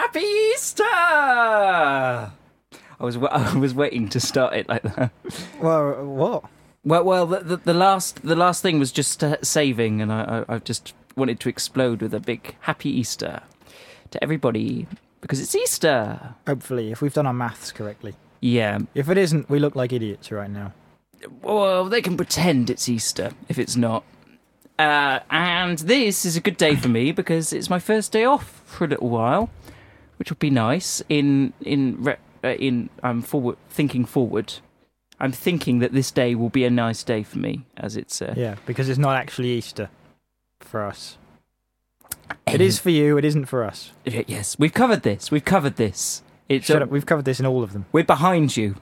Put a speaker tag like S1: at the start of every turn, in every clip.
S1: Happy Easter! I was waiting to start it like that.
S2: Well, what?
S1: Well, the last thing was just saving, and I just wanted to explode with a big Happy Easter to everybody because it's Easter.
S2: Hopefully, if we've done our maths correctly.
S1: Yeah.
S2: If it isn't, we look like idiots right now.
S1: Well, they can pretend it's Easter if it's not. And this is a good day for me because it's my first day off for a little while, which would be nice. I'm thinking forward. I'm thinking that this day will be a nice day for me, as it's.
S2: Yeah, because it's not actually Easter for us. It is for you. It isn't for us.
S1: Yes, we've covered this.
S2: Shut up. We've covered this in all of them.
S1: We're behind you.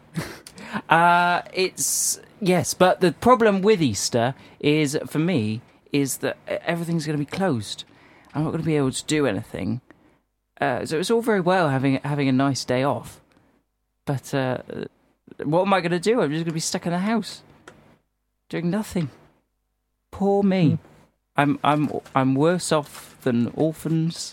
S1: Yes, but the problem with Easter is, for me, is that everything's going to be closed. I'm not going to be able to do anything. So it's all very well having a nice day off, but what am I going to do? I'm just going to be stuck in the house, doing nothing. Poor me. I'm worse off than orphans,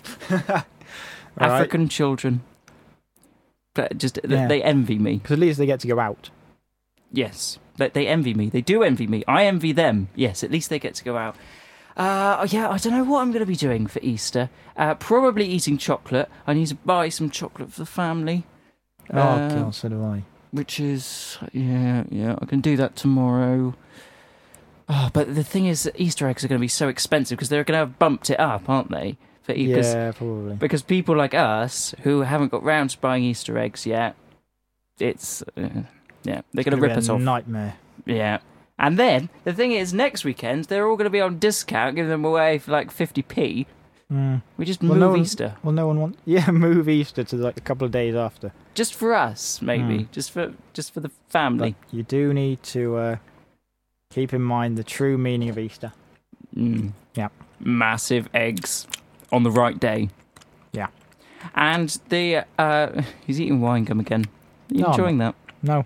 S1: African children. But they envy me.
S2: Because at least they get to go out.
S1: Yes, they envy me. They do envy me. I envy them. Yes, at least they get to go out. Yeah, I don't know what I'm going to be doing for Easter. Probably eating chocolate. I need to buy some chocolate for the family.
S2: God, so do I.
S1: Which is, yeah, I can do that tomorrow. Oh, but the thing is, Easter eggs are going to be so expensive because they're going to have bumped it up, aren't they?
S2: Yeah, probably.
S1: Because people like us, who haven't got round to buying Easter eggs yet, it's... yeah, they're going to rip us off.
S2: Nightmare.
S1: Yeah. And then, the thing is, next weekend, they're all going to be on discount, giving them away for like 50p. We just move Easter.
S2: Well, no one wants... Yeah, move Easter to like a couple of days after.
S1: Just for us, maybe. Just for the family.
S2: But you do need to keep in mind the true meaning of Easter. Yeah. Massive
S1: eggs on the right day.
S2: Yeah.
S1: And the... he's eating wine gum again. Are you enjoying that?
S2: No.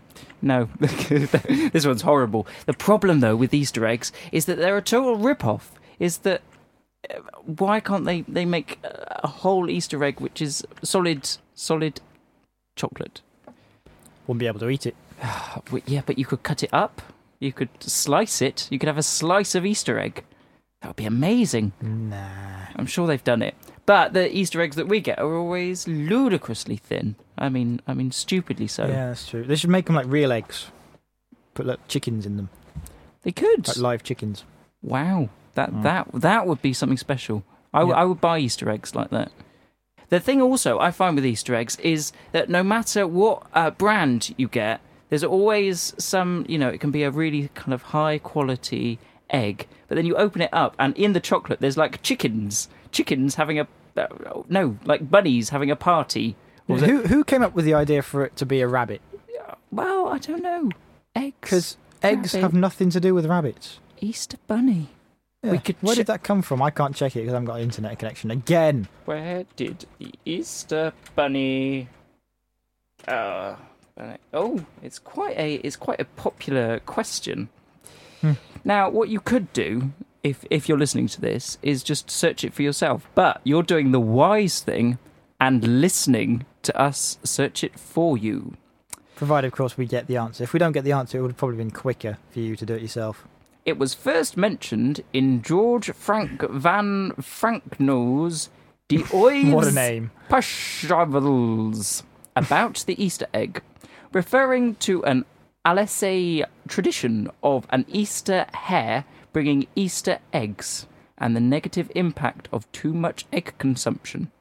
S1: This one's horrible. The problem, though, with Easter eggs is that they're a total rip-off. Is that why can't they make a whole Easter egg which is solid chocolate?
S2: Wouldn't be able to eat it.
S1: Yeah, but you could cut it up. You could slice it. You could have a slice of Easter egg. That would be amazing.
S2: Nah.
S1: I'm sure they've done it. But the Easter eggs that we get are always ludicrously thin. I mean, stupidly so.
S2: Yeah, that's true. They should make them like real eggs. Put like chickens in them.
S1: They could.
S2: Like live chickens.
S1: Wow. That would be something special. I would buy Easter eggs like that. The thing also I find with Easter eggs is that no matter what brand you get, there's always some, it can be a really kind of high quality egg, but then you open it up and in the chocolate there's like chickens having like bunnies having a party.
S2: Who came up with the idea for it to be a rabbit?
S1: Well, I don't know. Eggs.
S2: Because eggs have nothing to do with rabbits.
S1: Easter bunny.
S2: Yeah. Where did that come from? I can't check it because I haven't got an internet connection again.
S1: Where did the Easter bunny... it's quite a popular question. Now, what you could do, if you're listening to this, is just search it for yourself. But you're doing the wise thing and listening to us search it for you.
S2: Provided, of course, we get the answer. If we don't get the answer, it would have probably been quicker for you to do it yourself.
S1: It was first mentioned in George Frank van Frankno's De
S2: What a name.
S1: Pashavels about the Easter egg, referring to an Alsace tradition of an Easter hare bringing Easter eggs and the negative impact of too much egg consumption.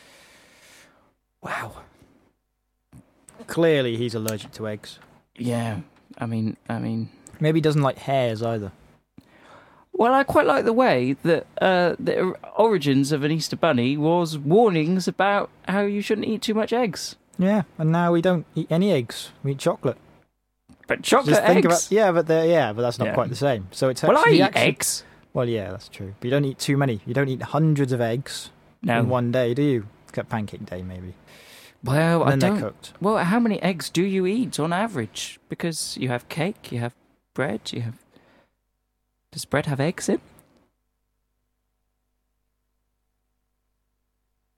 S1: Wow.
S2: Clearly he's allergic to eggs.
S1: Yeah, I mean...
S2: Maybe he doesn't like hares either.
S1: Well, I quite like the way that the origins of an Easter bunny was warnings about how you shouldn't eat too much eggs.
S2: Yeah, and now we don't eat any eggs. We eat chocolate.
S1: But chocolate eggs?
S2: But that's not quite the same. So it's
S1: I eat eggs.
S2: Well, yeah, that's true. But you don't eat too many. You don't eat hundreds of eggs in one day, do you? Except pancake day, maybe.
S1: Well,
S2: and then they're cooked.
S1: Well, how many eggs do you eat on average? Because you have cake, you have bread, Does bread have eggs in?